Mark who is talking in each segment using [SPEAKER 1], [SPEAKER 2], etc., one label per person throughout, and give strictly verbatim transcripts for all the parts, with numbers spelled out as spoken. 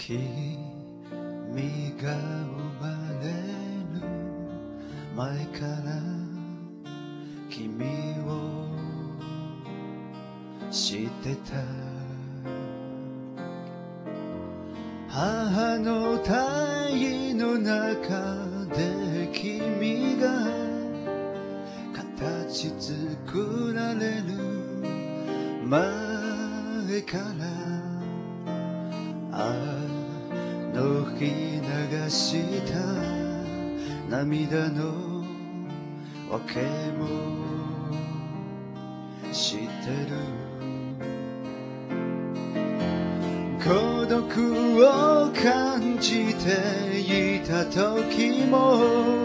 [SPEAKER 1] 君が生まれる前から君を知ってた。母の胎の中で君が形作られる前からあの日流した涙の訳も知ってる。孤独を感じていた時も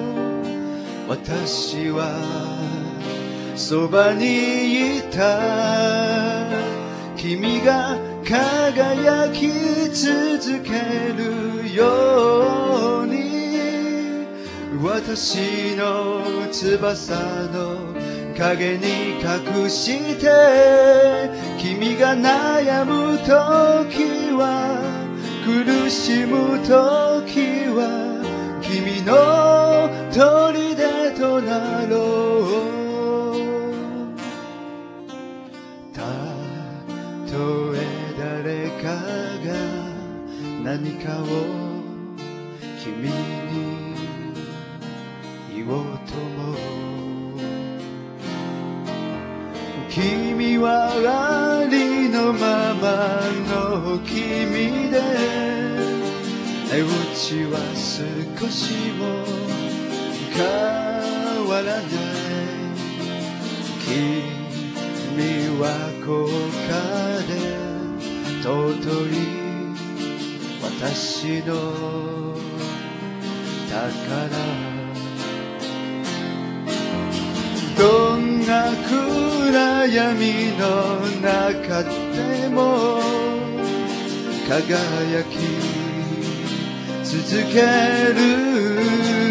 [SPEAKER 1] 私はそばにいた。君が輝き続けるように私の翼の影に隠して君が悩む時は苦しむ時は君の砦となろう。たとえ誰かが何かを君に言おうとも君はありのままの君で値打ちは少しも変わらない。君は高価で尊い私の宝。どんな暗闇の中でも輝き続ける。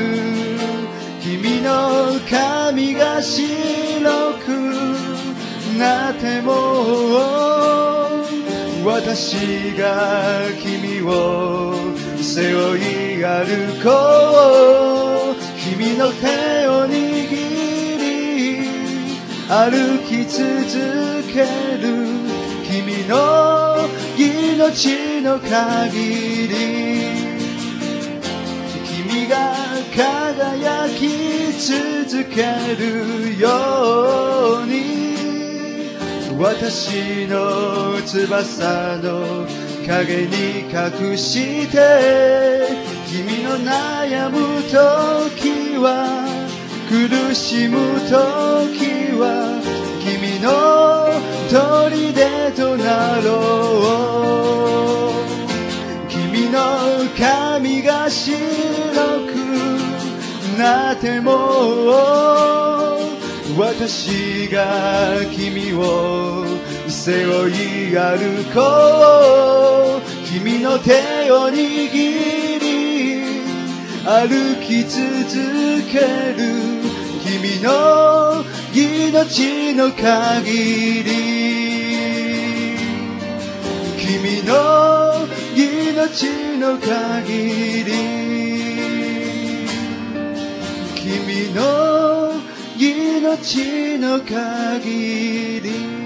[SPEAKER 1] 君の髪が白くなっても私が君を背負い歩こう。君の手を握り歩き続ける。君の命の限り君が輝き続けるように私の翼の影に隠して君の悩む時は苦しむ時は君の砦となろう。君の髪が白くなっても私が君を背負い歩こう。君の手を握り歩き続ける。君の命の限り君の命の限り君の命の限り